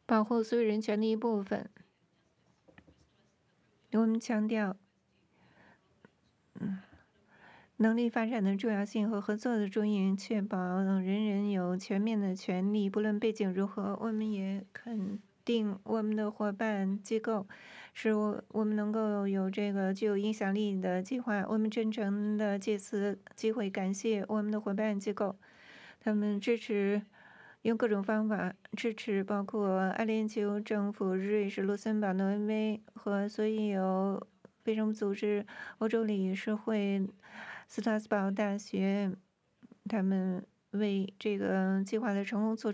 保护所有人权的一部分。我们强调，能力发展的重要性和合作的重要，确保人人有全面的权利，不论背景如何。我们也肯定我们的伙伴机构，使我们能够有这个具有影响力的计划。我们真诚的借此机会感谢我们的伙伴机构，他们支持。用各种方法支持，包括阿联酋政府、瑞士、卢森堡、挪威和所有非政府组织、欧洲理事会、斯特拉斯堡大学，他们为这个计划的成功做出。